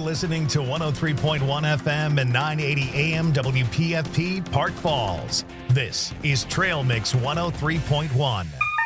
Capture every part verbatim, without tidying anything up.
listening to one oh three point one F M and nine eighty A M W P F P Park Falls. This is Trail Mix one oh three point one.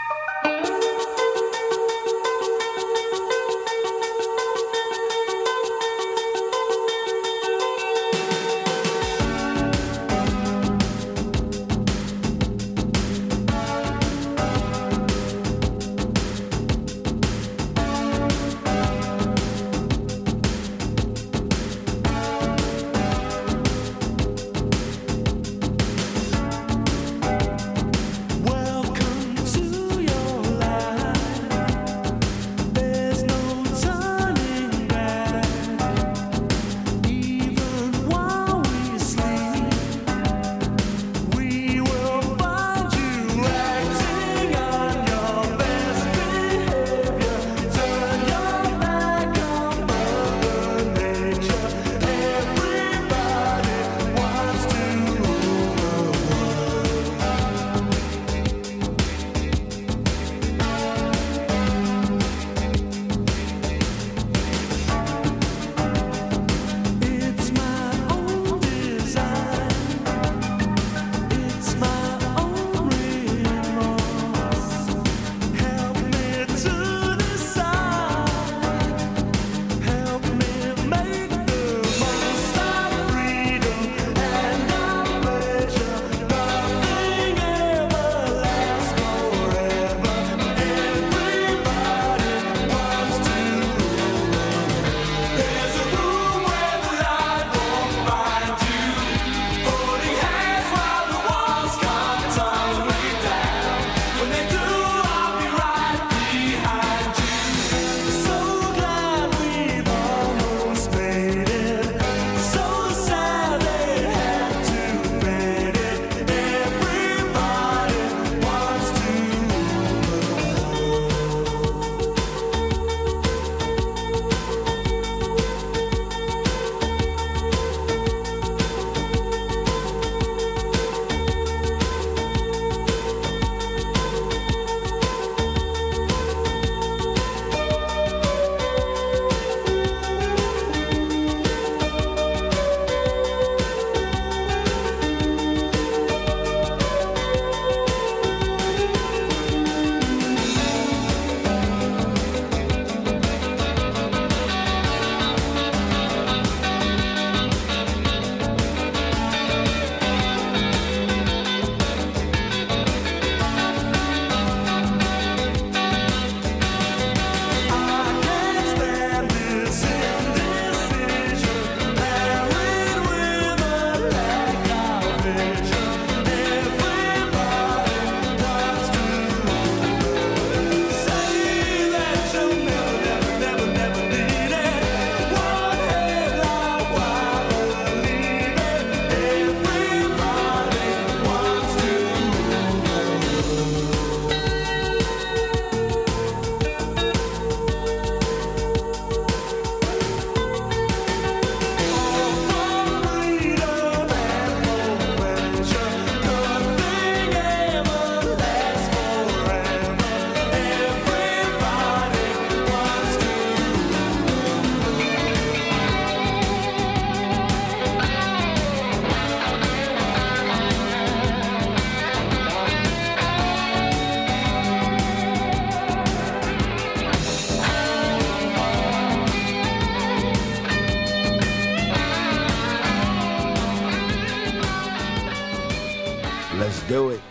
Let's do it.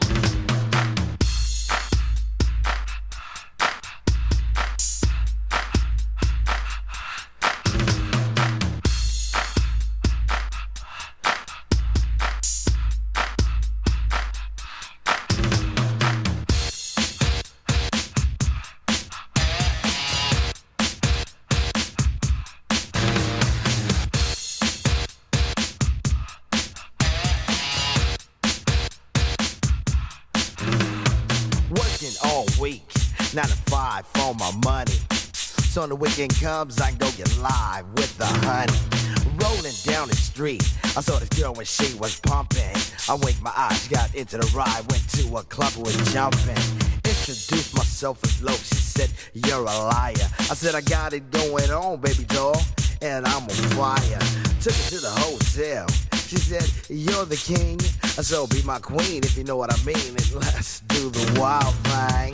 All week, nine to five for my money. So when the weekend comes, I go get live with the honey. Rolling down the street, I saw this girl when she was pumping. I winked my eyes, got into the ride, went to a club, was jumping. Introduced myself as low, she said, you're a liar. I said, I got it going on, baby doll. and I'm on fire. Took her to the hotel. She said, you're the king, so be my queen if you know what I mean. And let's do the wild thing.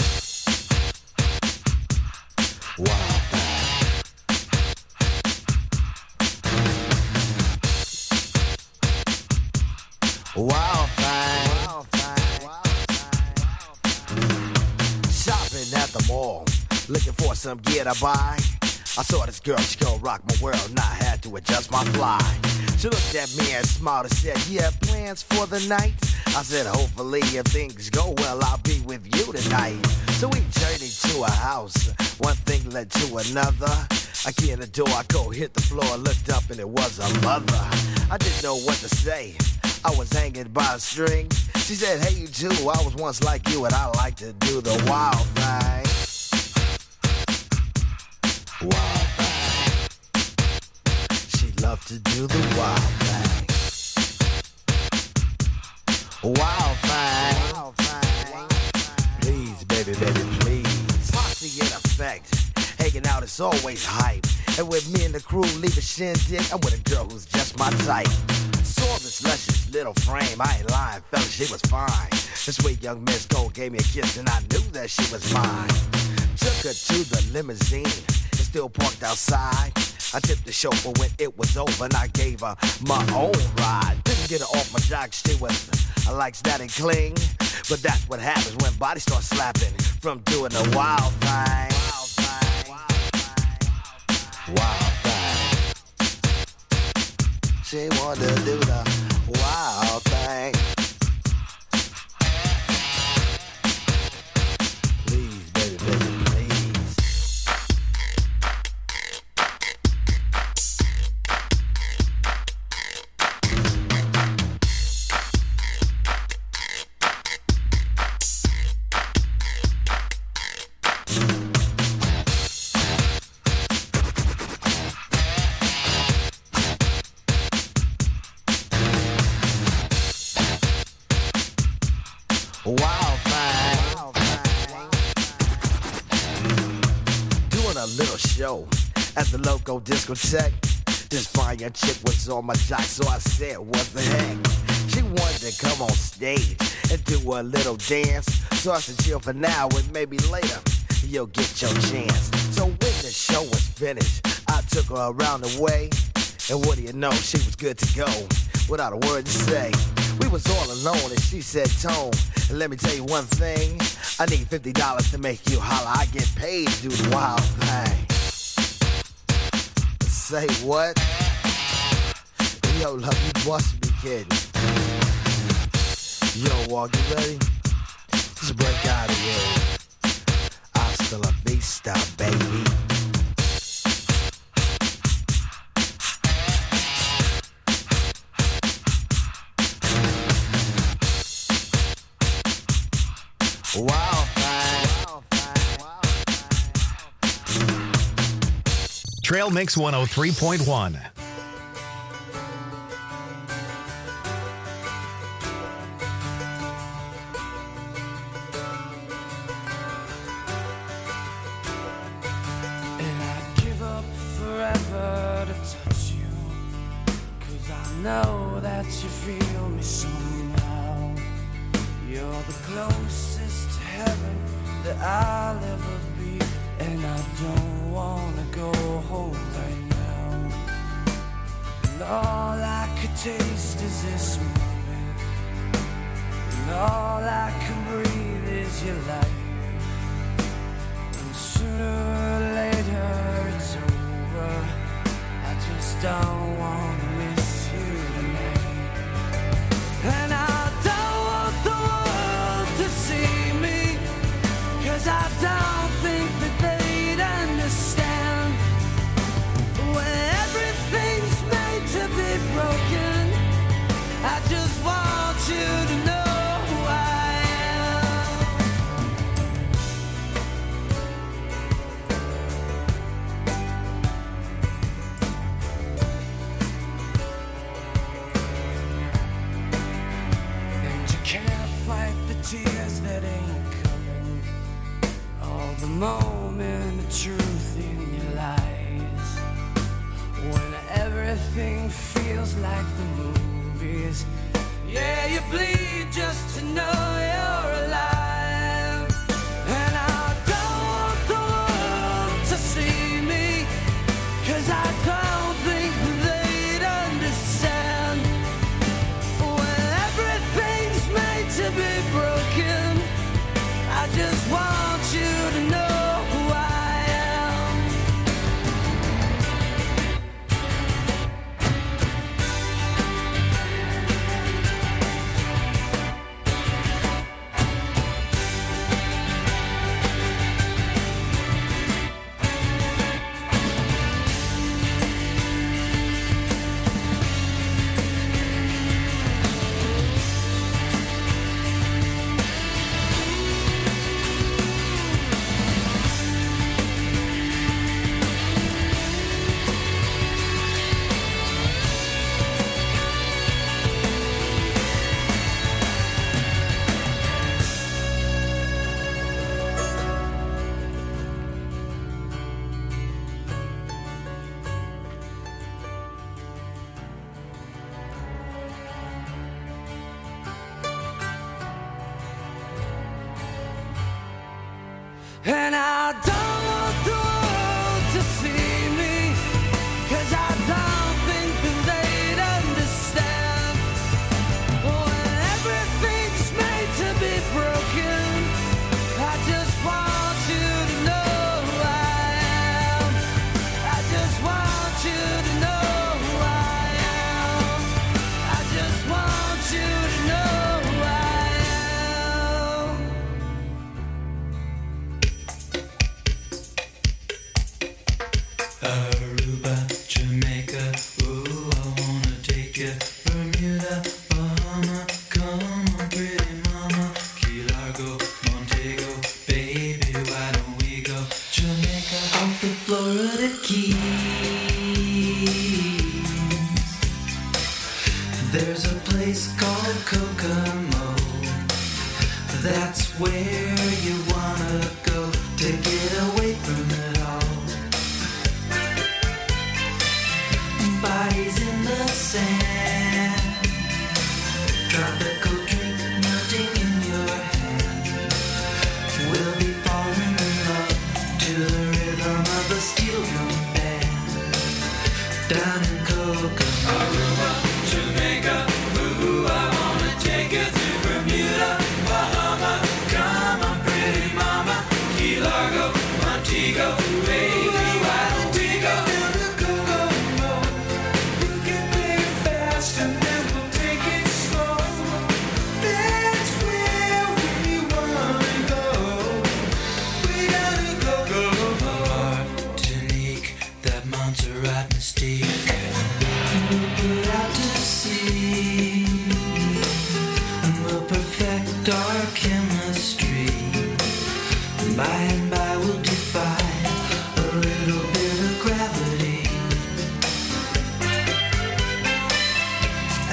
Wild thing. Wild thing. Wild thing. Shopping at the mall, looking for some gear to buy. I saw this girl, she gon' rock my world, and I had to adjust my fly. She looked at me and smiled and said, you have plans for the night? I said, hopefully if things go well, I'll be with you tonight. So we journeyed to a house, one thing led to another. I get in the door, I go hit the floor, looked up and it was a mother. I didn't know what to say, I was hanging by a string. She said, hey you too, I was once like you and I like to do the wild thing. Wild thing. She loved to do the wild thing. Wild thing. Wild thing. Please, baby, baby, please. Posse in effect. Hanging out is always hype. And with me and the crew leave a shindig, I'm with a girl who's just my type. Saw this luscious little frame, I ain't lying, fella, she was fine. This sweet young Miss Gold gave me a kiss and I knew that she was mine. Took her to the limousine, it's still parked outside. I tipped the chauffeur when it was over and I gave her my own ride. Didn't get her off my jock, she was, I like that and cling. But that's what happens when bodies start slapping from doing the wild thing. Wild thing. Wild thing. She wanted to do the wild thing. Please, baby, baby, please. Wild thing. Wild thing. Doing a little show at the local discotheque. This fine young chick was on my jock, so I said, what the heck? She wanted to come on stage and do a little dance. So I said, chill for now and maybe later you'll get your chance. So when the show was finished, I took her around the way. And what do you know, she was good to go without a word to say. We was all alone and she said, Tone, and let me tell you one thing, I need fifty dollars to make you holler. I get paid to do the wild thing. Say what? Yo, love, you must be kidding. Yo, walk, you ready? Just break out of here. Hasta la vista, baby. Wild thing. Trail Mix one oh three point one. And I'd give up forever to touch you, 'cause I know that you feel me somehow. You're the closest to heaven that I'll ever be, and I don't wanna go home right now. And all I could taste is this moment, and all I can breathe is your life. And sooner or later it's over, I just don't wanna miss you tonight. And I see me, 'cause I don't think that they'd understand when everything's made to be broken. I just want you to know who I am. And you can't fight the tears that ain't coming, all the moment of truth in your lies. everything feels like the movies. Yeah, you bleed just to know you're alive. And I don't want the world to see me, 'cause I don't think they'd understand. When everything's made to be broken, I just want you to know who I am. And I don't want the world to see me, 'cause I don't think that they'd understand. When everything's made to be broken, I just want you to know who I am. I just want you to know who I am. I just want you to know who I am. Aruba, Jamaica, ooh, I wanna take you. Bermuda, Bahama, come on, pretty mama. Key Largo, Montego, baby, why don't we go? Jamaica, off the Florida Keys. There's a place called Kokomo. That's where you wanna go to get away from it all. Bodies in the sand, tropical drink melting in your hand. We'll be falling in love to the rhythm of a steel drum band. Down in Kokomo, Aruba, Jamaica, ooh, I wanna take you to Bermuda, Bahama. Come on, pretty mama, Key Largo, Montego, baby, why don't we go? And then we'll take it slow. That's where we wanna go. We gotta go, go, go. Martinique, that Montserrat mystique. We'll put out to sea, and we'll perfect our chemistry. By and by we'll defy a little bit of gravity.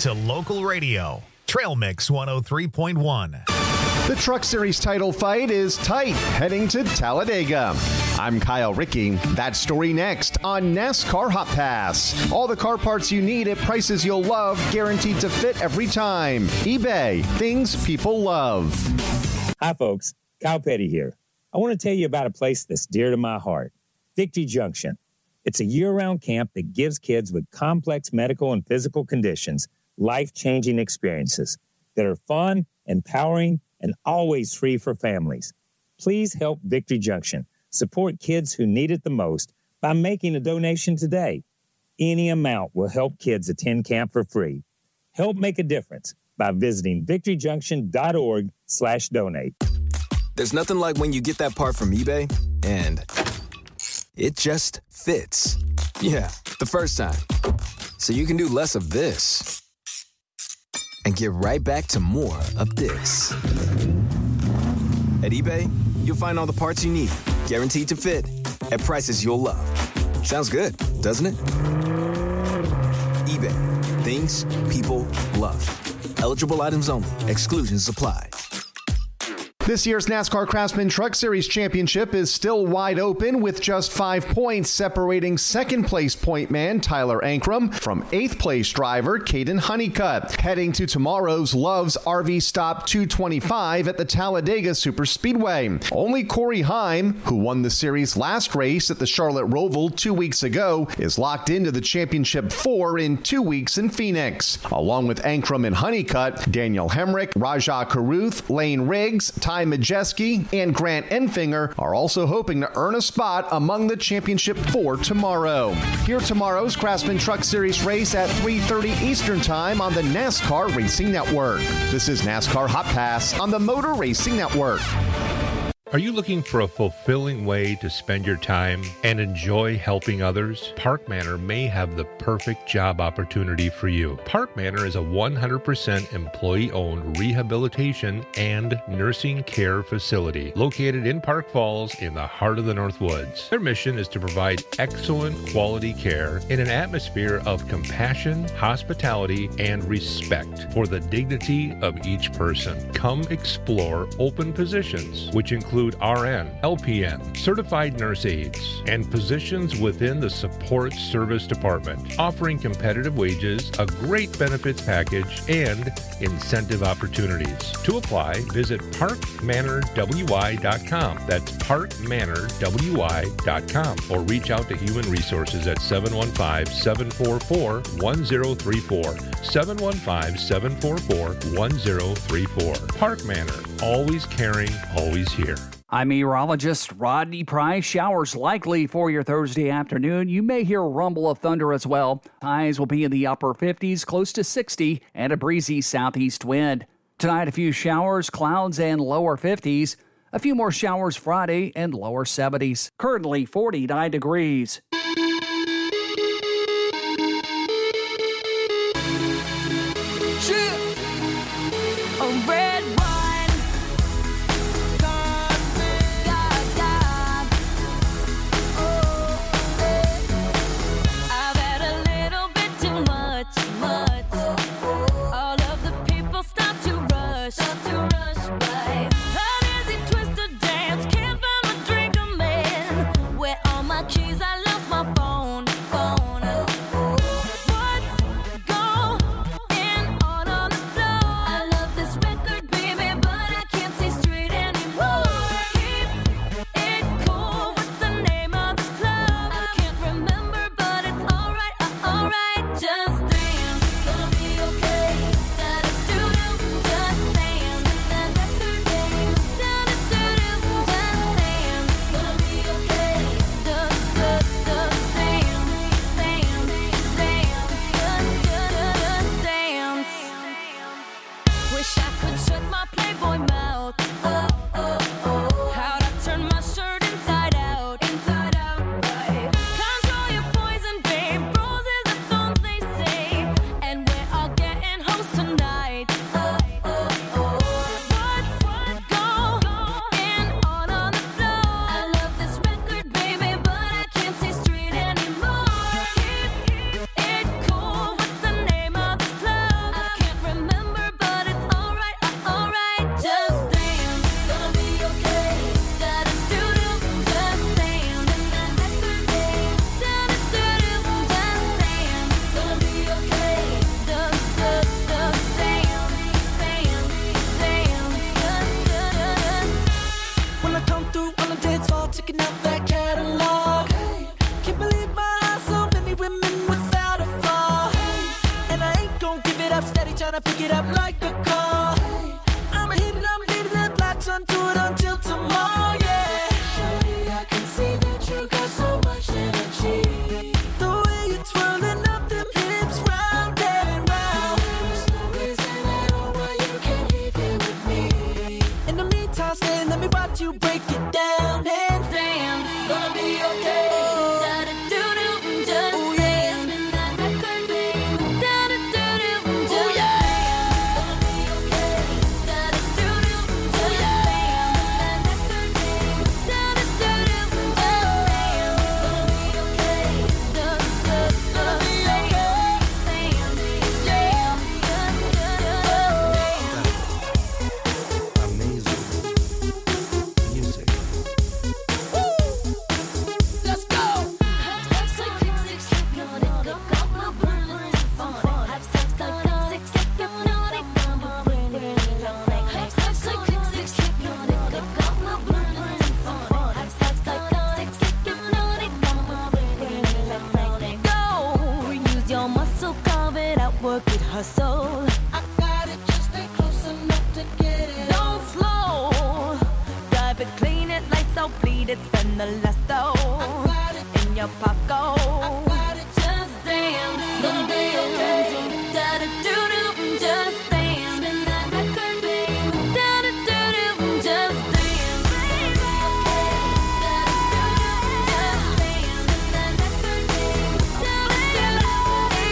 to local radio. Trail Mix one oh three point one. The Truck Series title fight is tight, heading to Talladega. I'm Kyle Rickey. That story next on NASCAR Hot Pass. All the car parts you need at prices you'll love, guaranteed to fit every time. eBay, things people love. Hi, folks. Kyle Petty here. I want to tell you about a place that's dear to my heart, Victory Junction. It's a year-round camp that gives kids with complex medical and physical conditions life-changing experiences that are fun, empowering, and always free for families. Please help Victory Junction support kids who need it the most by making a donation today. Any amount will help kids attend camp for free. Help make a difference by visiting victoryjunction.org slash donate. There's nothing like when you get that part from eBay and it just fits. Yeah, the first time. So you can do less of this and get right back to more of this. At eBay, you'll find all the parts you need, guaranteed to fit, at prices you'll love. Sounds good, doesn't it? eBay, things people love. Eligible items only. Exclusions apply. This year's NASCAR Craftsman Truck Series Championship is still wide open with just five points separating second place point man Tyler Ankrum from eighth place driver Caden Honeycutt. Heading to tomorrow's Love's R V Stop two twenty-five at the Talladega Superspeedway. Only Corey Heim, who won the series' last race at the Charlotte Roval two weeks ago, is locked into the championship four in two weeks in Phoenix. Along with Ankrum and Honeycutt, Daniel Hemrick, Rajah Caruth, Lane Riggs, Ty Majeski, and Grant Enfinger are also hoping to earn a spot among the championship four tomorrow. Hear tomorrow's Craftsman Truck Series race at three thirty Eastern Time on the NASCAR Racing Network. This is NASCAR Hot Pass on the Motor Racing Network. Are you looking for a fulfilling way to spend your time and enjoy helping others? Park Manor may have the perfect job opportunity for you. Park Manor is a one hundred percent employee-owned rehabilitation and nursing care facility located in Park Falls in the heart of the North Woods. Their mission is to provide excellent quality care in an atmosphere of compassion, hospitality, and respect for the dignity of each person. Come explore open positions, which include R N, L P N, certified nurse aides, and positions within the support service department, offering competitive wages, a great benefits package, and incentive opportunities. To apply, visit park manor w i dot com. That's park manor w i dot com, or reach out to Human Resources at seven one five, seven four four, one zero three four, seven one five, seven four four, one zero three four. Park Manor, always caring, always here. I'm meteorologist Rodney Price. Showers likely for your Thursday afternoon. You may hear a rumble of thunder as well. Highs will be in the upper fifties, close to sixty, and a breezy southeast wind. Tonight, a few showers, clouds, and lower fifties. A few more showers Friday and lower seventies. Currently forty-nine degrees. tryna pick it up like a call. I'ma hit it, I'ma leave it, let latch onto it until tomorrow, yeah. Shawty, I can see that you got so much energy. The way you're twirling up them hips round and round. There's no reason at all why you can't leave here with me. In the meantime, stay, let me watch you break it down. And damn, gonna be okay. Hustle. I got it, just stay close enough to get it. Don't slow. Drive it, clean it, lights out, bleed it, spend the last dough. I got it in your pocket. I got it, just dance. Gonna be okay. Da da do do, just dance. Spin that record, babe. Da da do do, just dance. Baby, okay. Da da do do, just dance. Spin that record, babe. Da da do do.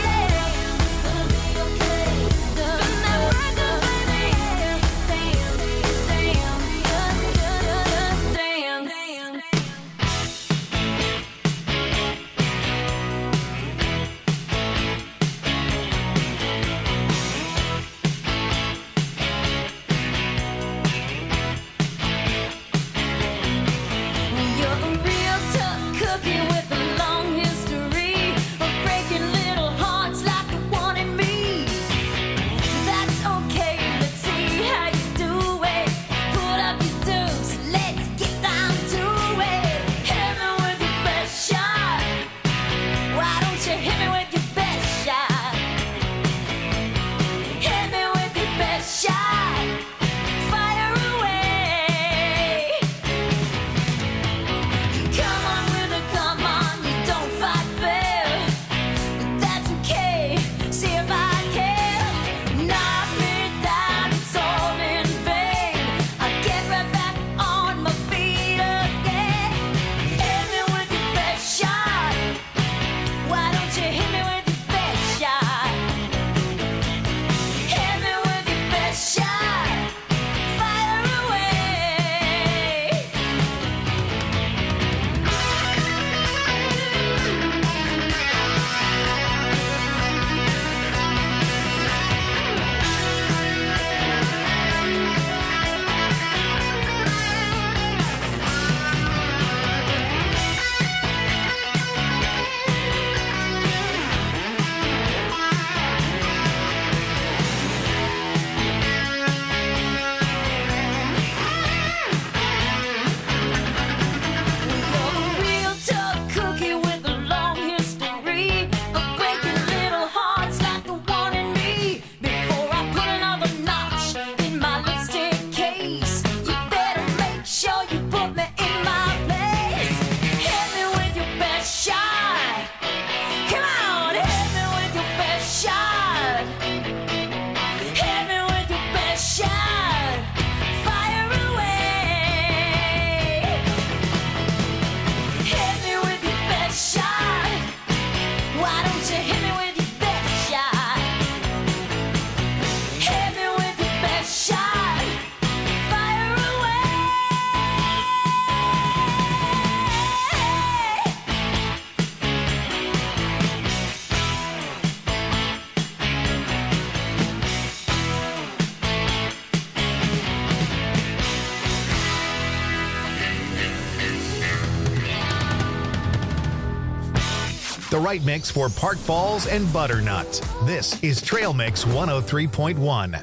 The right mix for Park Falls and Butternut. This is Trail Mix one oh three point one.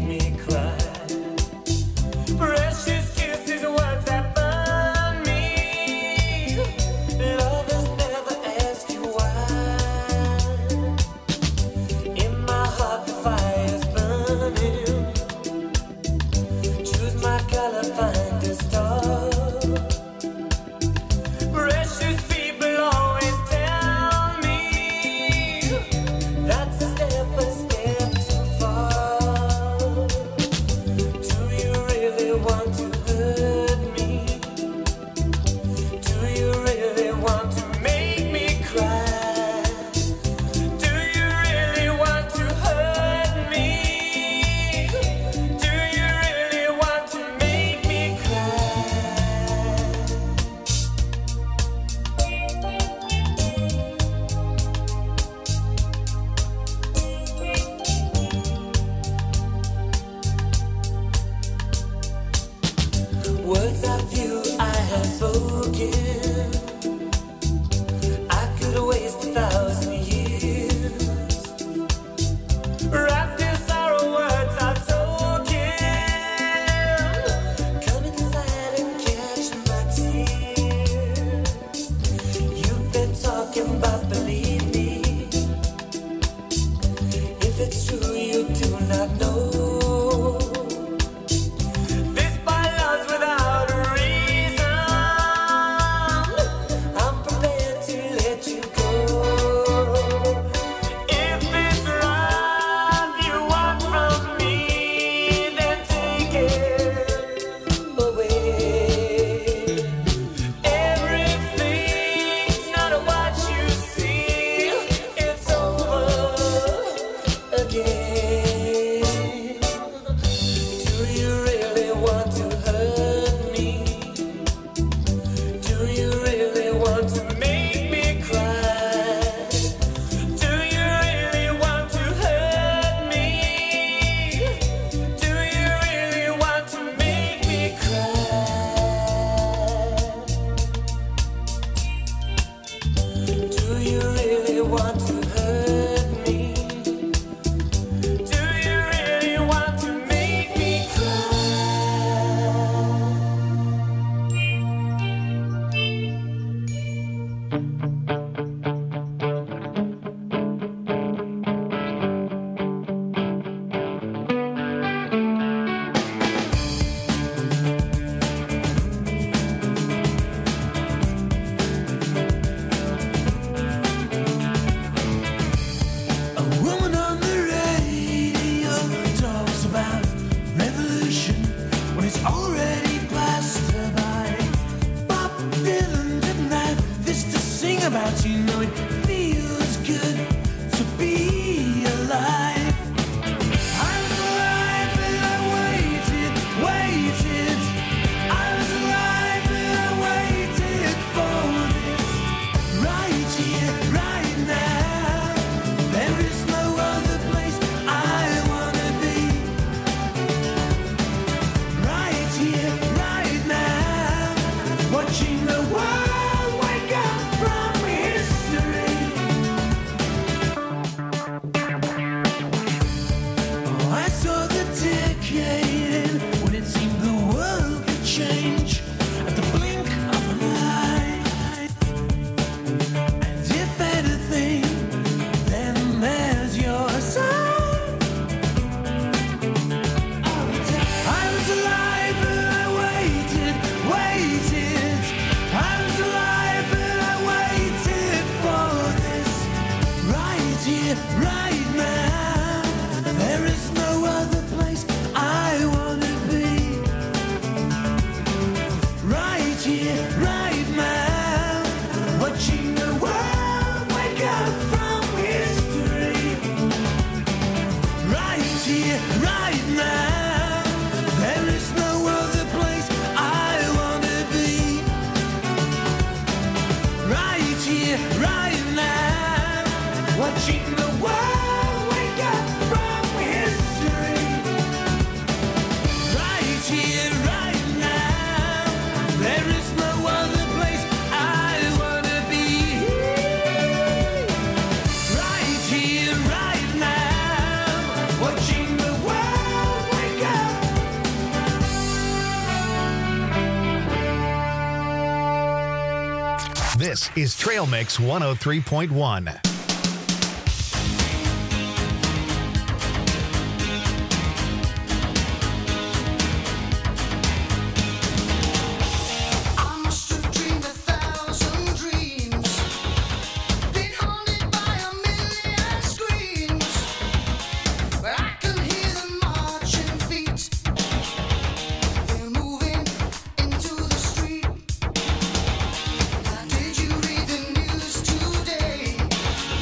Precious kisses, words that burn me. Words of you I have spoken, I could waste a thousand years. Wrapped in sorrow, words are token. Come inside and catch my tears. You've been talking about, believe me. If it's true, you do not know. This is Trail Mix one oh three point one. Did you read the news today?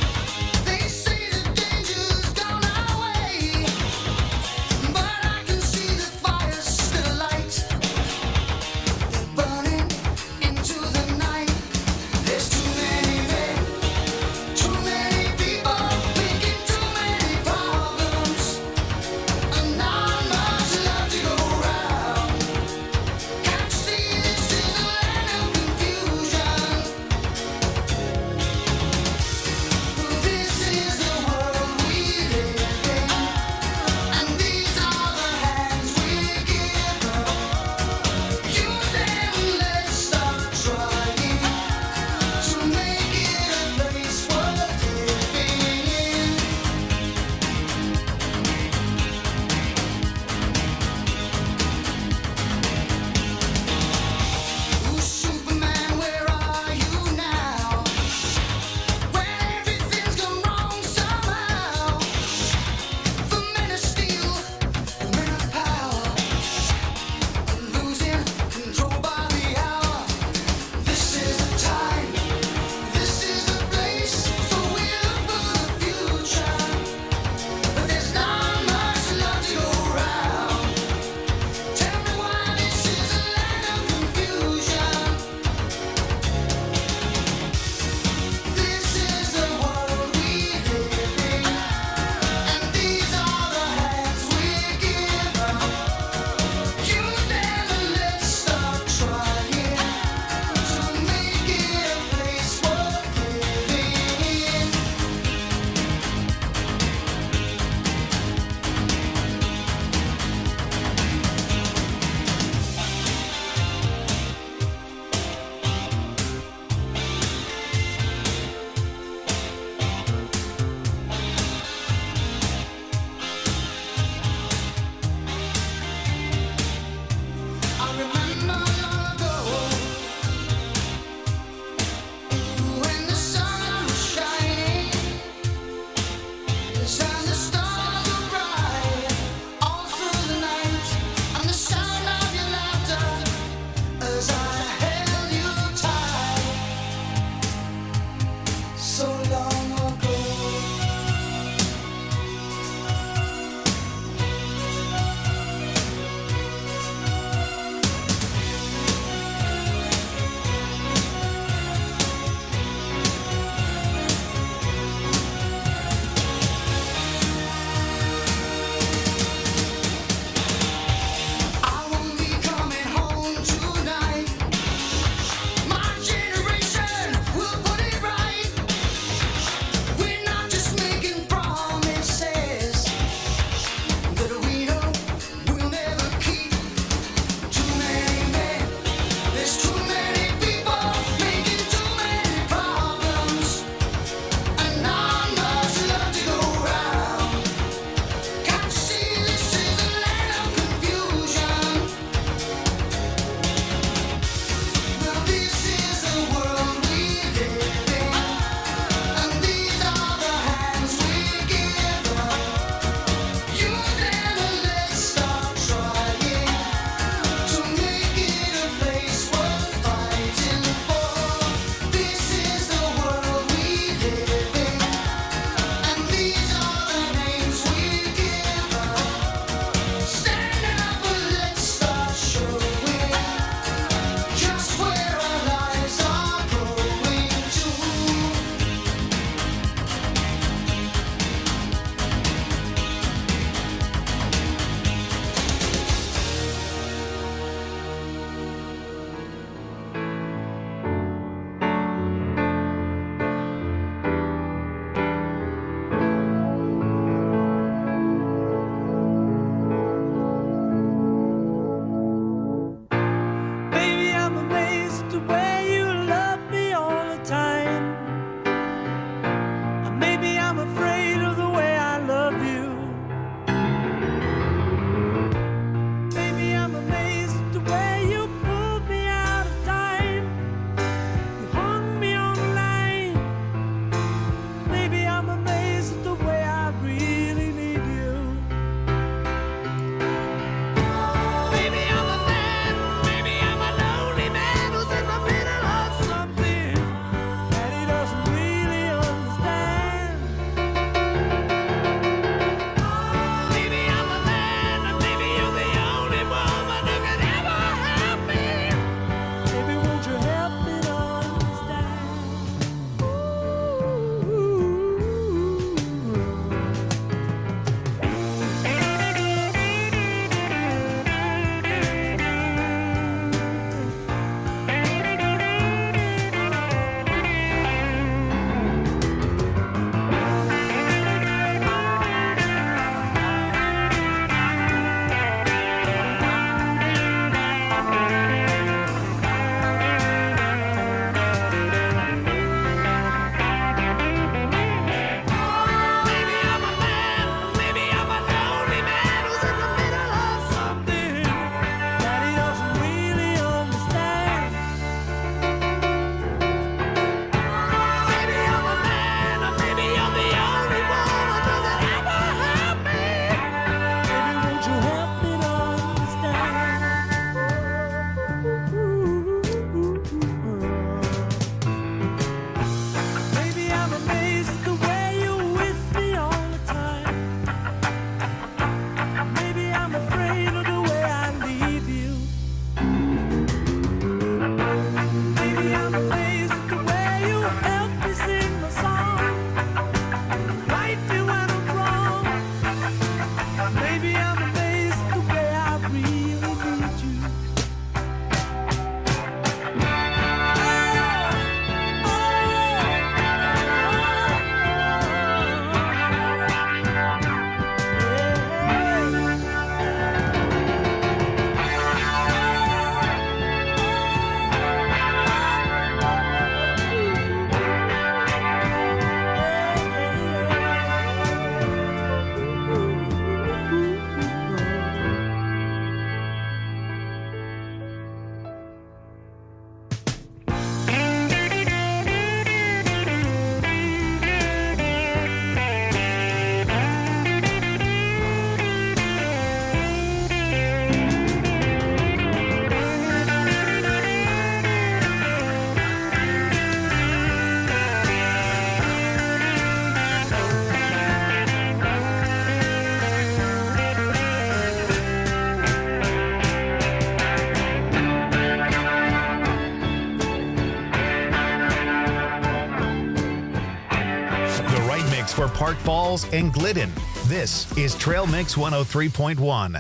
Park Falls, and Glidden. This is Trail Mix one oh three point one.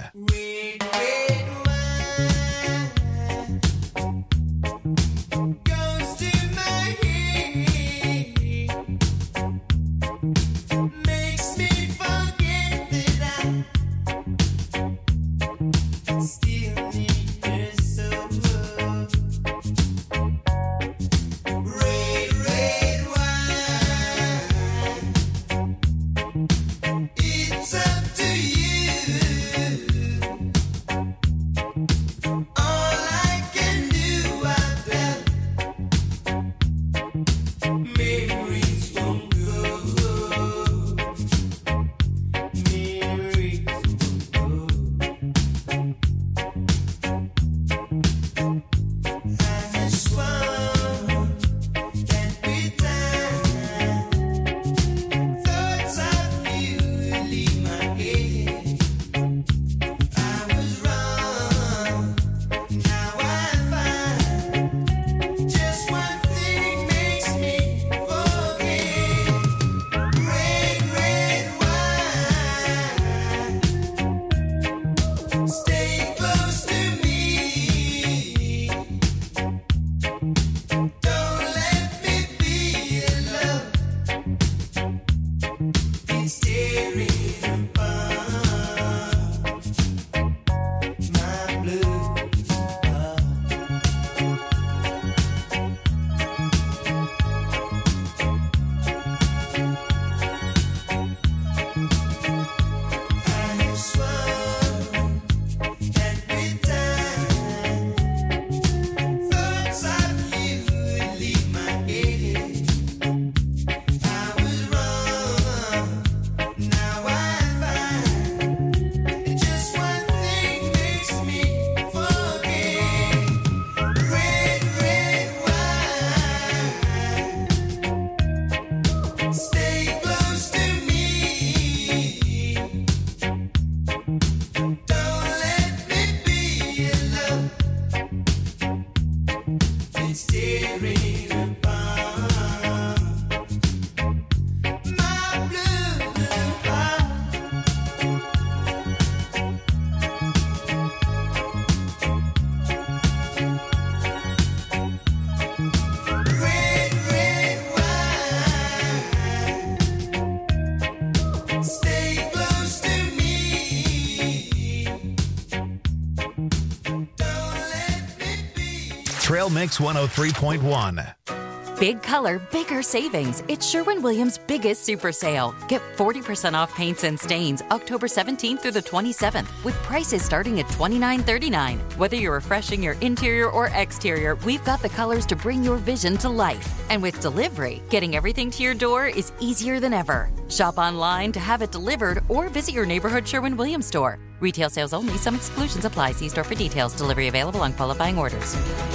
Trail Mix one oh three point one. Big color, bigger savings. It's Sherwin-Williams' biggest super sale. Get forty percent off paints and stains October seventeenth through the twenty-seventh with prices starting at twenty-nine thirty-nine. Whether you're refreshing your interior or exterior, we've got the colors to bring your vision to life. And with delivery, getting everything to your door is easier than ever. Shop online to have it delivered or visit your neighborhood Sherwin-Williams store. Retail sales only. Some exclusions apply. See store for details. Delivery available on qualifying orders.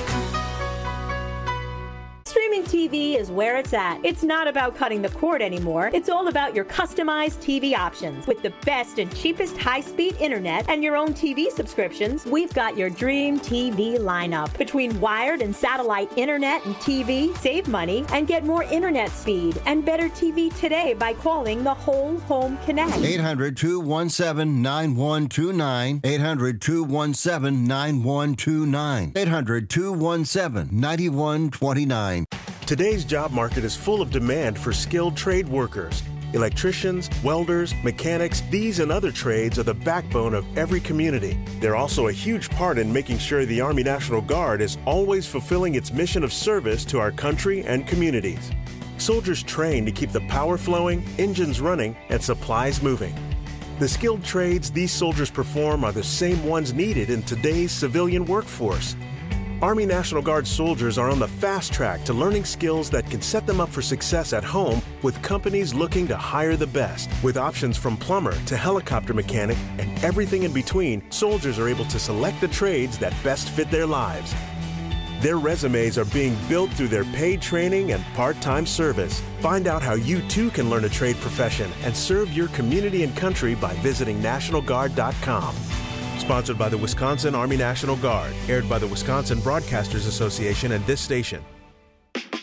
Streaming T V is where it's at. It's not about cutting the cord anymore. It's all about your customized T V options. With the best and cheapest high-speed internet and your own T V subscriptions, we've got your dream T V lineup. Between wired and satellite internet and T V, save money and get more internet speed and better T V today by calling the Whole Home Connect. eight hundred, two one seven, nine one two nine. eight hundred, two one seven, nine one two nine. eight hundred, two one seven, nine one two nine. Today's job market is full of demand for skilled trade workers. Electricians, welders, mechanics, these and other trades are the backbone of every community. They're also a huge part in making sure the Army National Guard is always fulfilling its mission of service to our country and communities. Soldiers train to keep the power flowing, engines running, and supplies moving. The skilled trades these soldiers perform are the same ones needed in today's civilian workforce. Army National Guard soldiers are on the fast track to learning skills that can set them up for success at home with companies looking to hire the best. With options from plumber to helicopter mechanic and everything in between, soldiers are able to select the trades that best fit their lives. Their resumes are being built through their paid training and part-time service. Find out how you too can learn a trade profession and serve your community and country by visiting National Guard dot com. Sponsored by the Wisconsin Army National Guard. Aired by the Wisconsin Broadcasters Association and this station.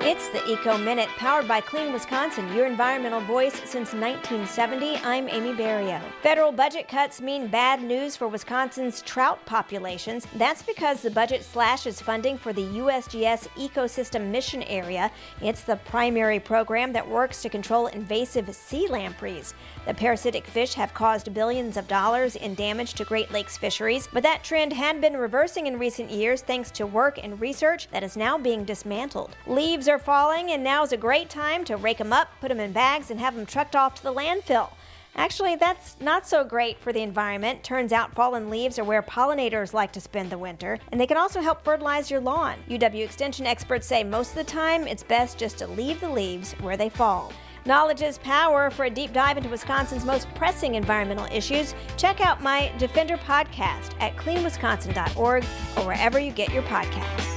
It's the Eco Minute, powered by Clean Wisconsin, your environmental voice since nineteen seventy. I'm Amy Barrio. Federal budget cuts mean bad news for Wisconsin's trout populations. That's because the budget slashes funding for the U S G S Ecosystem Mission Area. It's the primary program that works to control invasive sea lampreys. The parasitic fish have caused billions of dollars in damage to Great Lakes fisheries, but that trend had been reversing in recent years thanks to work and research that is now being dismantled. Leaves are falling, and now is a great time to rake them up, put them in bags, and have them trucked off to the landfill. Actually, that's not so great for the environment. Turns out fallen leaves are where pollinators like to spend the winter, and they can also help fertilize your lawn. U W Extension experts say most of the time it's best just to leave the leaves where they fall. Knowledge is power. For a deep dive into Wisconsin's most pressing environmental issues, check out my Defender podcast at clean wisconsin dot org or wherever you get your podcasts.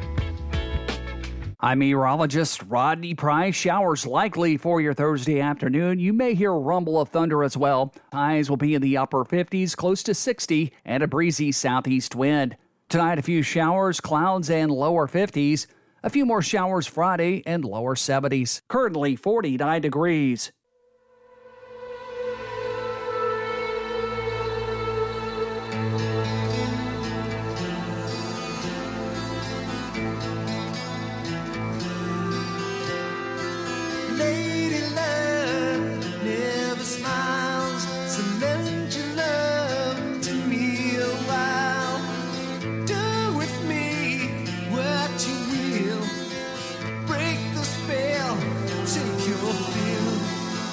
I'm meteorologist Rodney Price. Showers likely for your Thursday afternoon. You may hear a rumble of thunder as well. Highs will be in the upper fifties, close to sixty, and a breezy southeast wind. Tonight, a few showers, clouds, and lower fifties. A few more showers Friday and lower seventies. Currently forty-nine degrees. Lady love never smiles, so lend your love to me a while. Do with me what you will. Break the spell, take your fill.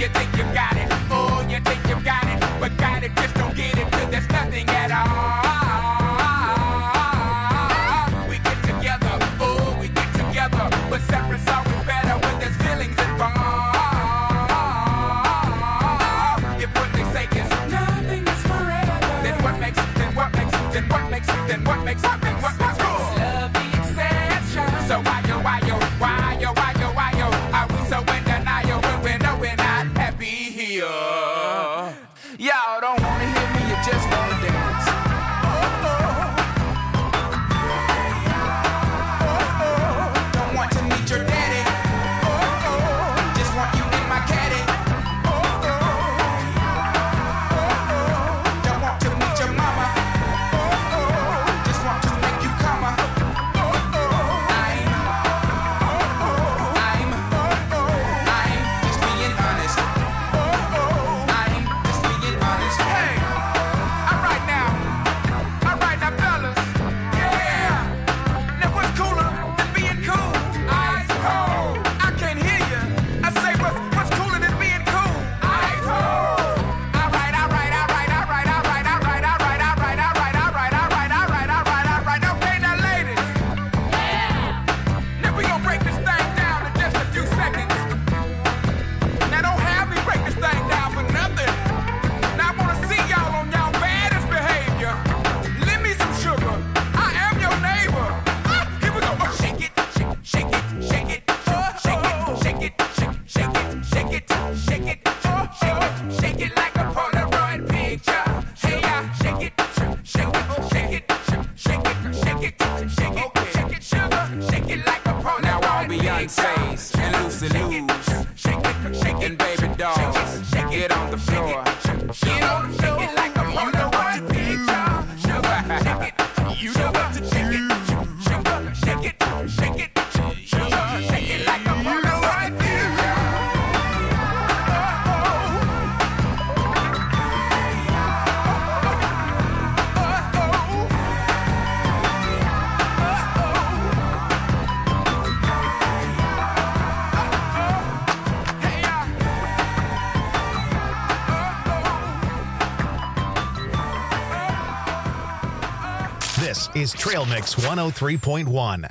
You think you got it, oh, you think you got it, but got it, just don't get it till there's nothing at all. We get together, oh, we get together, but separate's always better when there's feelings involved. If what they say is nothing is forever, then what makes, then what makes, then what makes, then what makes, what makes, what makes love the exception? So why yo, why yo, why yo, why yo, why yo, are we so in denial when we know we're not happy here? Y'all don't wanna hear me, you just wanna dance. Oh, oh. Oh, oh. Don't want to meet your daddy. Oh, oh. Just want you in my caddy. Oh, oh. Oh, oh. Don't want to meet your mama. Oh, oh. Just want to make you come. Oh, oh. I'm, oh, oh. I'm, oh, oh. I'm just being honest. Oh, oh. I'm just being honest. Hey, all right now, all right now, fellas. Yeah. Now what's cooler than being cool? Ice cold. I can't hear you. I say what's what's cooler than being cool? Ice cold. All right, all right, all right, all right, all right, all right, all right, all right, all right, all right, all right, all right, all right, all right. Okay, now ladies. Yeah. Now we gonna break this thing down in just a few seconds. Now don't have me break this thing down for nothing. Now I wanna see y'all on y'all baddest behavior. Lend me some sugar. I am your neighbor. Ah, here we go. Oh, shake it, shake, shake it, shake it, oh, shake it, shake it, shake, shake it, shake it, shake it, oh, shake it, shake it like a Polaroid picture. Hey, yeah, shake it, shake it, shake it, shake it, shake it, shake it, shake it, sugar, shake it like a Polaroid. Now all Beyonce's and Lucy Lou's and baby dolls, get on the floor. Get on the floor. Shake it like a Polaroid picture. Sugar, shake it. You know what to shake it. Sugar, shake it, shake it. Sugar, shake it like a Polaroid picture. This is Trail Mix one oh three point one.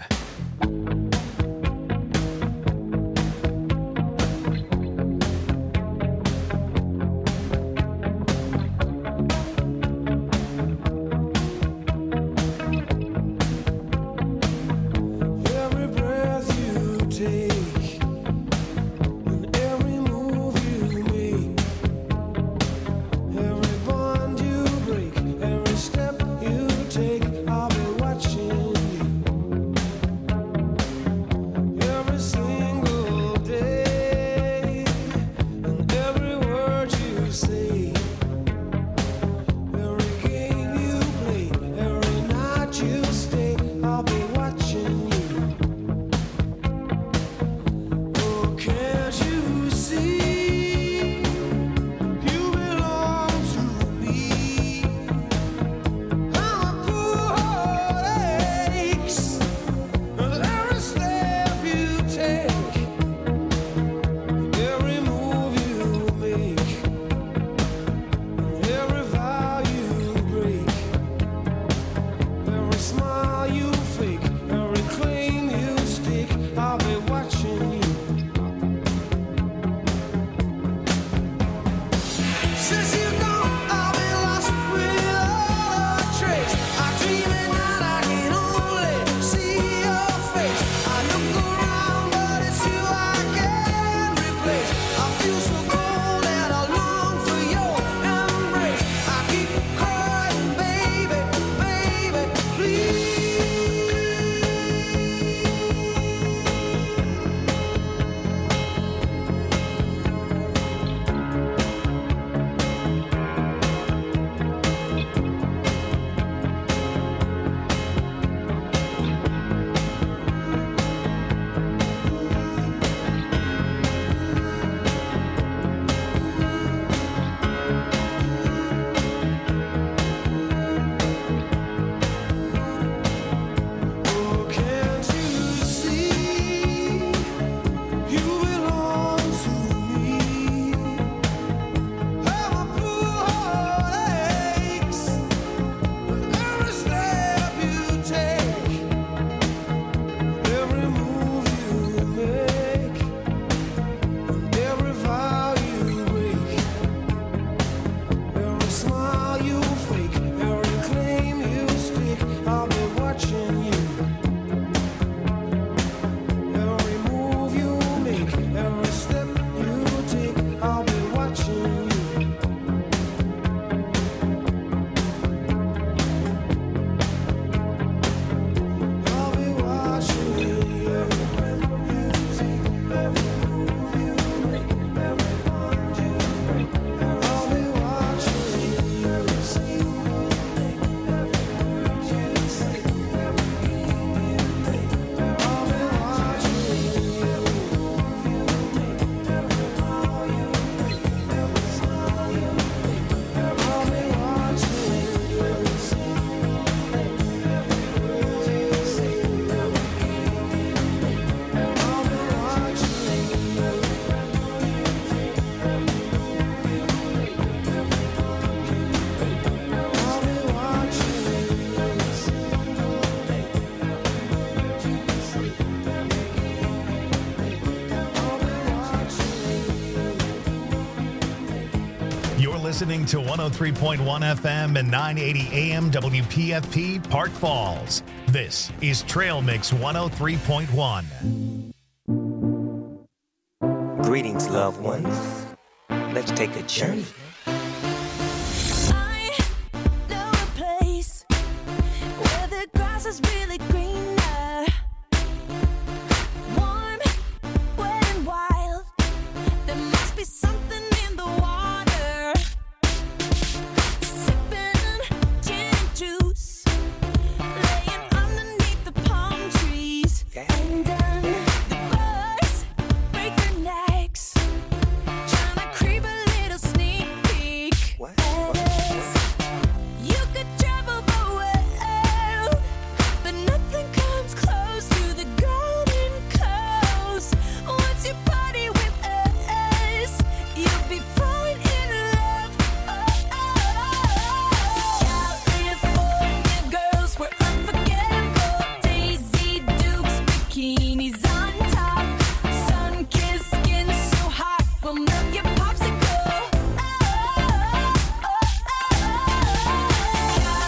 Every breath you take and every move you make, every bond you break, every step you take, I'll be watching you. You're listening to one oh three point one F M and nine eighty A M W P F P Park Falls. This is Trail Mix one oh three point one. Greetings, loved ones. Let's take a journey. I know a place where the grass is really green.